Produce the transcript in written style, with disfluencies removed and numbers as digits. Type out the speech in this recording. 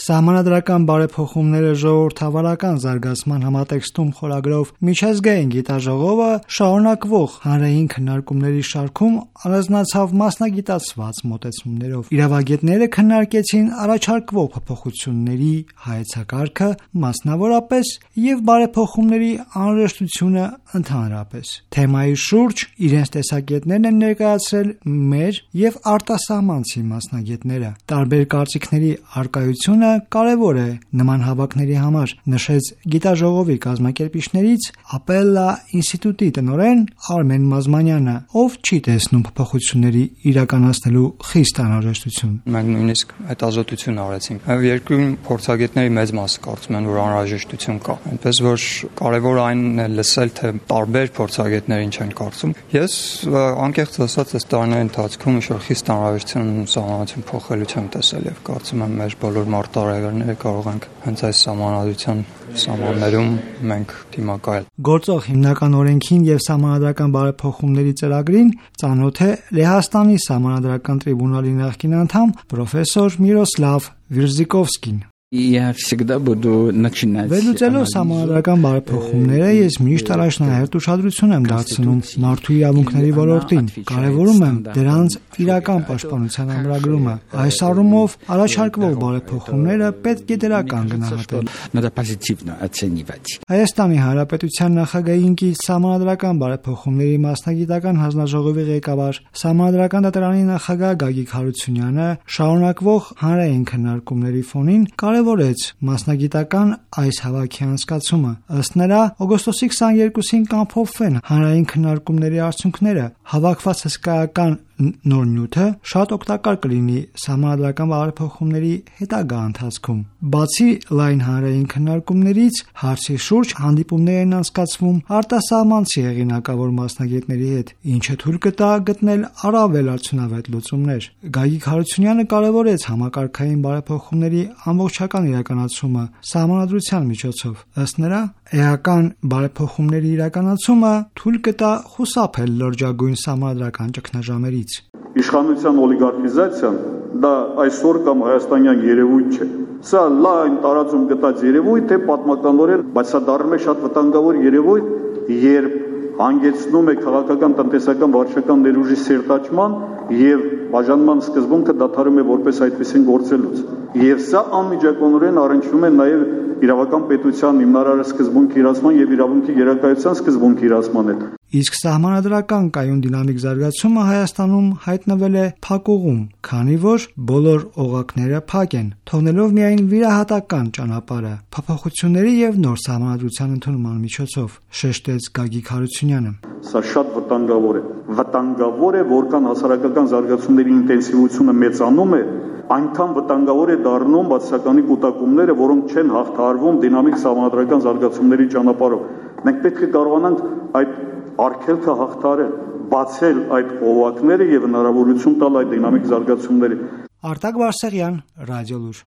Սահմանադրական բարեփոխումները ժողովրդավարական զարգացման համատեքստում խորագրով միջազգային գիտաժողովը շարունակվող հանրային քննարկումների շարքում առանձնացավ մասնագիտացված մոտեցումներով։ Իրավագետները քննարկեցին առաջարկվող փոփոխությունների հայեցակարգը մասնավորապես եւ բարեփոխումների անհրաժեշտությունը ընդհանրապես։ Թեմայի շուրջ իրենց տեսակետներն են ներկայացրել մեր եւ արտասահմանցի մասնագետները։ Տարբեր կարծիքների առկայությունը կարևոր է նման հավաքների համար, նշեց գիտաժողովի կազմակերպիչներից Ապելլա ինստիտուտի տնօրեն Արմեն Մազմանյանը, ով չի տեսնում փոփոխությունների իրականացնելու խիստ անհրաժեշտություն։ Մենք նույնիսկ հետազոտություն արեցինք։ Երկրում փորձագետների մեծ մասը կարծում են, որ անհրաժեշտություն կա։ Այնպես որ կարևոր այն է լսել, թե տարբեր փորձագետներ ինչ են կարծում։ Ես անկեղծ ասած այս տարիների ընթացքում ինչ-որ խիստ անհրաժեշտություն սահմանադրություն փոխելու չեմ տեսել եւ կարծում եմ մեր բոլոր մարտահրավերները կարող ենք հենց այս սահմանադրության սահմաններում մենք դիմակայել։ Գործող հիմնական օրենքին եւ սահմանադրական բարեփոխումների ծրագրին ծանոթ է Լեհաստանի սահմանադրական տրիբունալի նախկին անդամ պրոֆեսոր Միրոսլավ Վիրզիկովսկին։ Я всегда буду начинать. Վերլուծելով սահմանադրական բարեփոխումները ես միշտ առաջնահերթ ուշադրություն եմ դարձնում մարդու իրավունքների ոլորտին, կարևորում եմ դրանց իրական պաշտպանության ամրագրումը։ Այս առումով առաջարկվող բարեփոխումները պետք է դրական գնահատել։ Надо позитивно оценивать. Հայաստանի Հանրապետության նախագահին կից սահմանադրական բարեփոխումների մասնագիտական հանձնաժողովի ղեկավար Սահմանադրական դատարանի նախագահ Գագիկ Հարությունյանը շարունակվող հանրային քննարկումների ֆոնին կարևորեց մասնագիտական այս հավաքի անցկացումը։ Ըստ նրա, օգոստոսի 22-ին կամփոփվեն հանրային քննարկումների արդյունքները, հավաքված հսկայական նոր նյութը շատ օգտակար կլինի սահմանադրական բարեփոխումների հետագա ընթացքում։ Բացի լայն հանրային քննարկումներից, հարցի շուրջ հանդիպումներ են անցկացվում արտասահմանցի հեղինակավոր մասնագետների հետ, ինչը թույլ կտա գտնել առավել արդյունավետ լուծումներ։ Գագիկ Հարությունյանը կարևորեց համակարգային բարեփոխումների ամբողջական իրականացումը սահմանադրության միջոցով։ Ըստ նրա, էական բարեփոխումների իրականացումը թույլ կտա խուսափել լրջագույն սահմանադրական ճգնաժամերից։ Իշխանության օլիգարխիզացիան դա այսօր կամ հայաստանյան երևույթ չէ։ Սա լայն տարածում գտած երևույթ է պատմականորեն, բայց սա դառնում է շատ վտանգավոր երևույթ, երբ հանգեցնում է քաղաքական, տնտեսական, վարչական ներուժի սերտաճման եւ բաժանման սկզբունքը դադարում է որպես այդպեսին գործելուց։ Եվ սա անմիջականորեն առնչվում է նաեւ իրավական պետության հիմնարար սկզբունքի իրացման եւ իրավունքի գերակայության սկզբունքի իրացման հետ։ Իսկ սահմանադրական կայուն դինամիկ զարգացումը Հայաստանում հայտնվել է փակուղում, քանի որ բոլոր օղակները փակ են, թողնելով միայն վիրահատական ճանապարհը փոփոխությունների եւ նոր սահմանադրության ընդունման միջոցով, շեշտեց Գագիկ Հարությունյանը։ Սա շատ վտանգավոր է։ Վտանգավոր է, որքան հասարակական զարգացումների ինտենսիվությունը մեծանում է, այնքան վտանգավոր է դառնում բացասականի կուտակումները, որոնք չեն հաղթահարվում դինամիկ սահմանադրական զարգացումների ճանապարհով։ Մենք պետք է կարողանանք այդ արգելքը հաղթահարել, բացել այդ օղակները եւ հնարավորություն տալ այդ դինամիկ զարգացումների։ Արտակ Վարսեղյան, Ռադիոլուր։